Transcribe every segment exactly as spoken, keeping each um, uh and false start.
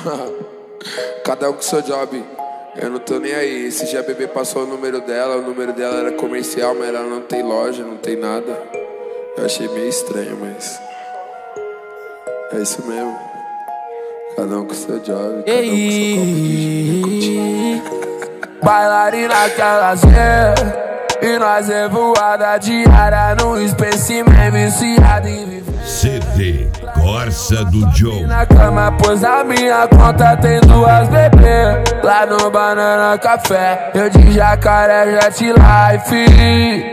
Cada um com seu job. Eu não tô nem aí. Esse dia a bebê passou o número dela. O número dela era comercial, mas ela não tem loja, não tem nada. Eu achei meio estranho, mas é isso mesmo. Cada um com seu job, cada um com seu copo de gin. Bailarina que ela zé. E nós é voada diária no espécimen viciado em viver. C D Corsa do Joe. Na cama, pois a minha conta tem duas bebê. Lá no Banana Café, eu de Jacaré Jet Life.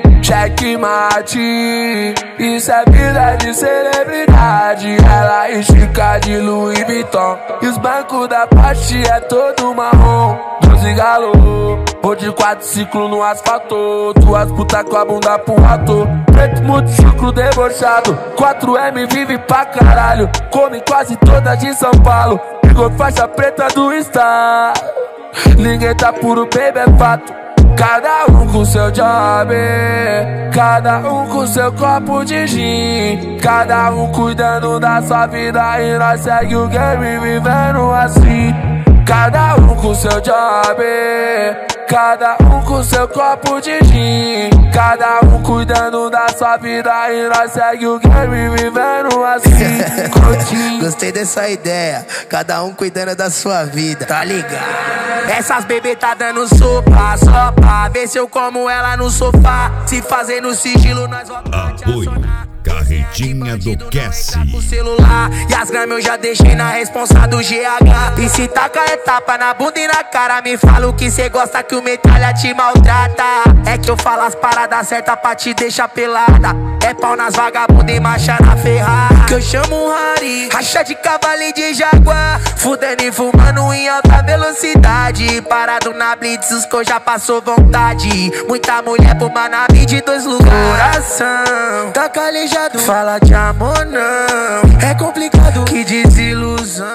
Checkmate, isso é vida de celebridade. Ela estica de Louis Vuitton. E os bancos da parte é todo marrom. doze galô, ou de quatro ciclo no asfalto. Duas puta com a bunda pro ator. Preto muito chucro debochado. quatro M vive pra caralho. Come quase toda de São Paulo. Pegou faixa preta do Star. Ninguém tá puro, baby, é fato. Cada um com seu job, cada um com seu copo de gin. Cada um cuidando da sua vida e nós segue o game vivendo assim. Cada um com seu job, cada um com seu copo de gin. Cada um cuidando da sua vida e nós segue o game vivendo assim. Curtindo. Gostei dessa ideia, cada um cuidando da sua vida, tá ligado? Essas bebê tá dando sopa, só pra ver se eu como ela no sofá. Se fazer no sigilo, nós vamos Apoio Carretinha do Cassie. Celular e as gramas eu já deixei na responsa do G H. E se taca é tapa na bunda e na cara. Me fala o que cê gosta que o metralha te maltrata. É que eu falo as paradas certas pra te deixar pelada. É pau nas vagabundas e marcha na Ferrari. Que eu chamo um Harry, racha de cavalo e de jaguar. Fudendo e fumando em alta velocidade. Parado na blitz, os que já passou vontade. Muita mulher por uma nave de dois lugares. Coração tá calejado, fala de amor não. É complicado, que desilusão.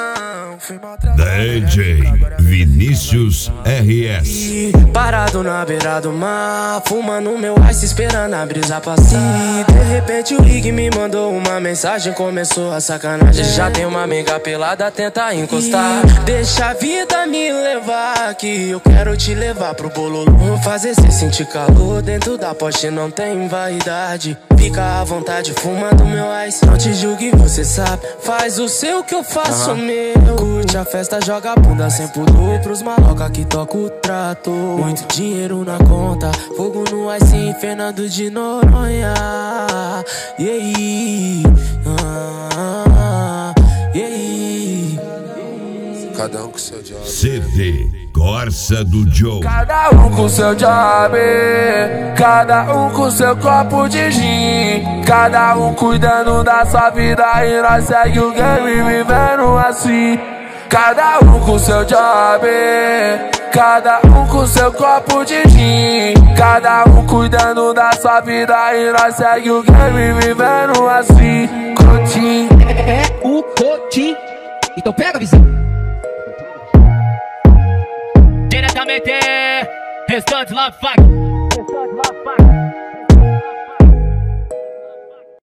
D J Vinícius R S. Parado na beira do mar, fumando meu ice, esperando a brisa passar. De repente o Rig me mandou uma mensagem, começou a sacanagem. Já tem uma amiga pelada, tenta encostar. Deixa a vida me levar, que eu quero te levar pro bololô. Fazer cê sentir calor, dentro da poste não tem vaidade. Fica à vontade, fumando meu ice. Não te julgue, você sabe, faz o seu que eu faço o meu. Curte a festa, joga a bunda sem pudor pros maloca que toca o trato. Muito dinheiro na conta, fogo no ice, Fernando de Noronha. E aí, ah, e aí. Cada um com seu job. C D Corsa do Joe. Cada um com seu job, cada um com seu copo de gin. Cada um cuidando da sua vida e nós segue o game vivendo assim. Cada um com seu job, cada um com seu copo de gin. Cada um cuidando da sua vida e nós segue o game vivendo assim. Cotim. É o Cotim. Então pega a visão. Diretamente, restante Love Fuck.